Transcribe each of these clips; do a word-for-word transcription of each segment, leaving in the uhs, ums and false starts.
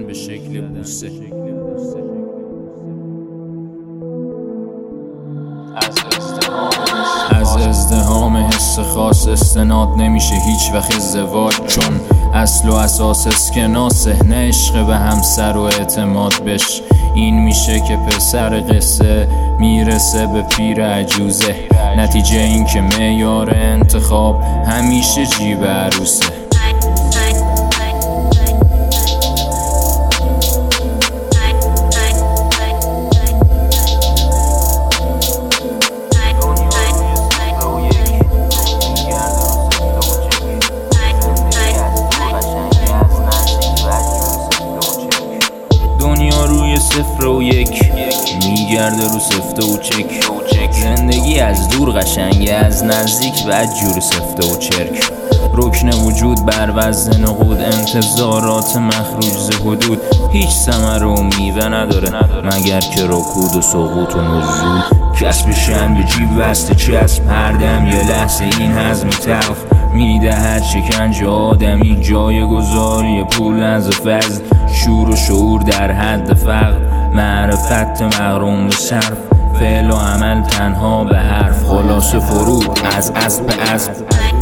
به شکل بوسه. از ازدحام حس خاص استناد نمیشه هیچ وقت ازدواج، چون اصل و اساس اسکناسه، نه عشق به همسر و اعتماد بش. این میشه که پسر قصه میرسه به پیر عجوزه، نتیجه این که معیار انتخاب همیشه جیب عروسه. دنیا روی صفر و یک میگرده رو سفته و چک. زندگی از دور قشنگه، از نزدیک بد جور سفته و چرک. رکن وجود بر وزن نقود، انتظارات مخروج ز حدود. هیچ ثمره و میوه نداره مگر که رکود و سقوط و نزول. کسب شن به جیب وسط چسب، هر دم یه لحظه این هضم تلخ میدهد شکنج آدمی. جای گذاری پول از فضل، شور و شعور در حد فقر. معرفت مغروم به صرف، فعل و عمل تنها به حرف. خلاصه فرود از اسب به اسب.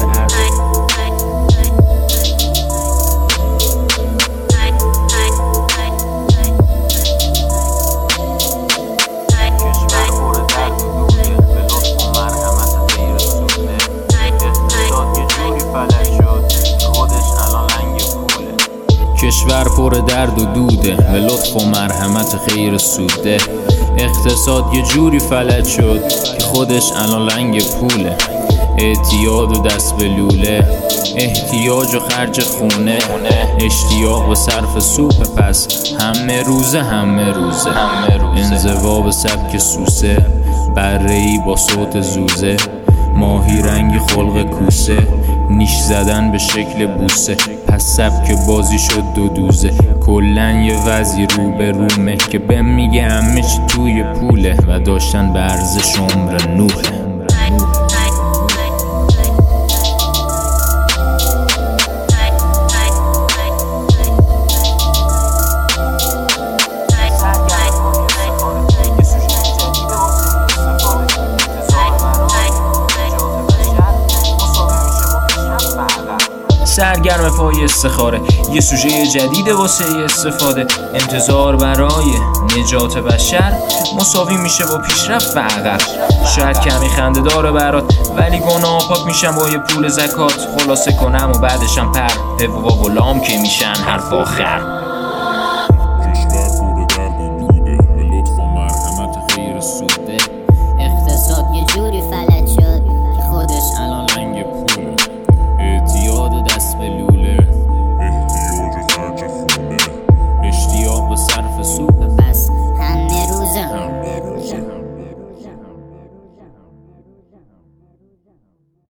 کشور پر درد و دوده، به لطف و مرحمت خیر سوده. اقتصاد یه جوری فلج شد که خودش الان لنگ پوله. اعتیاد و دست به لوله، احتیاج و خرج خونه. اشتیاق و صرف سوپ پس، همه روزه همه روزه. انزوا به سبک سوسه، بره‌ای با صوت زوزه. ماهی رنگی خلق کوسه، نیش زدن به شکل بوسه. پس سبک بازی شد دو دوزه، کلن یه وضعی رو به رومه که بهم میگه همه چی توی پوله و داشتن به ارزش عمر نوحه. سرگرم پای استخاره، یه سوژه جدیده واسه استفاده. انتظار برای نجات بشر مساوی میشه با پیشرفت و عقب. شاید کمی خنده داره برات، ولی گناه پاک میشن با یه پول زکات. خلاصه کنم و بعدشم پر، به و غلام که میشن حرف آخر.